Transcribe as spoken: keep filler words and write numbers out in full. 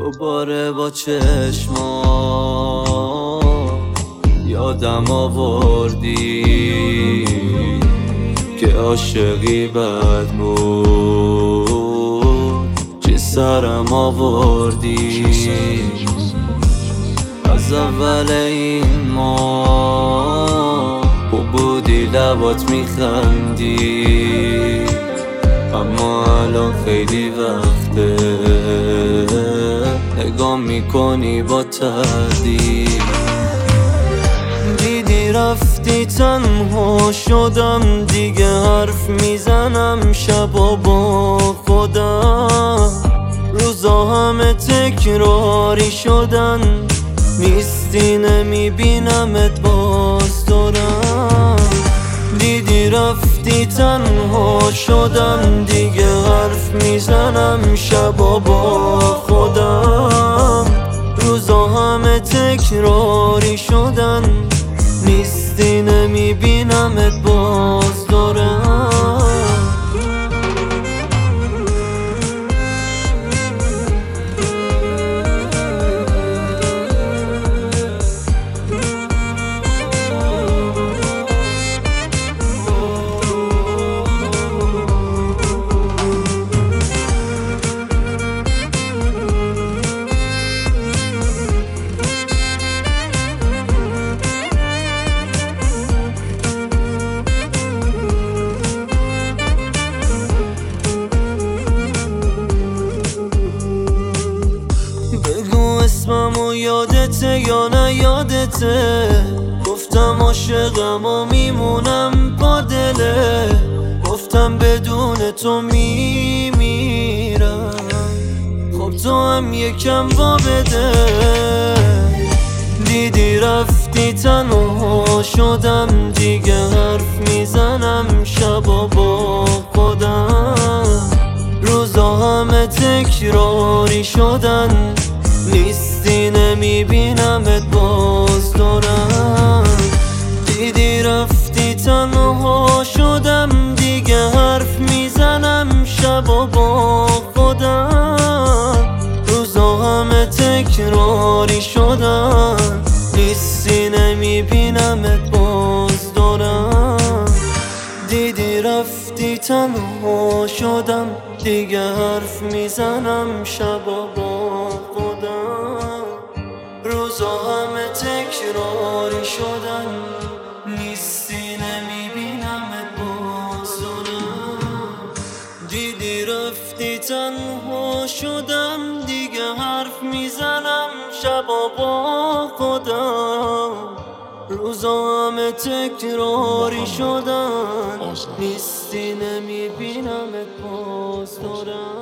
دوباره با چشما یادم آوردی که عاشقی بد بود، چه سرم آوردی. از اول این ما خوب بودی، لبات میخندی، اما الان خیلی وقته نگاه میکنی با تردید. دیدی رفتی تنها شدم، دیگه حرف میزنم شبا با خودم، روزا همه تکراری شدن، نیستی نمیبینمت باز دارم. دیدی رفتی تنها شدم، دیگه حرف میزنم شبا با خودم، روزا همه تکراری شدن، نیستی نمیبینمت باز دارم. اسممو یادته یا نه یادته؟ گفتم عاشقم و میمونم با دله، گفتم بدون تو میمیرم، خب تو هم یکم وا بده. دیدی رفتی تنها شدم، دیگه حرف میزنم شبا با خودم، روزا همه تکراری شدن، نیستی نمیبینمت باز دارم. دیدی رفتی تنها شدم، دیگه حرف میزنم شبا با خودم، روزا همه تکراری شدن، نیستی نمیبینمت باز دارم. دیدی رفتی تنها شدم، دیگه حرف میزنم شبا با خودم، روزا همه تکراری شدن، نیستی نمیبینمت باز دارم. دیدی رفتی تنها شدم، دیگه حرف میزنم شبا با خودم، روزا همه تکراری شدن، نیستی نمیبینمت باز دارم.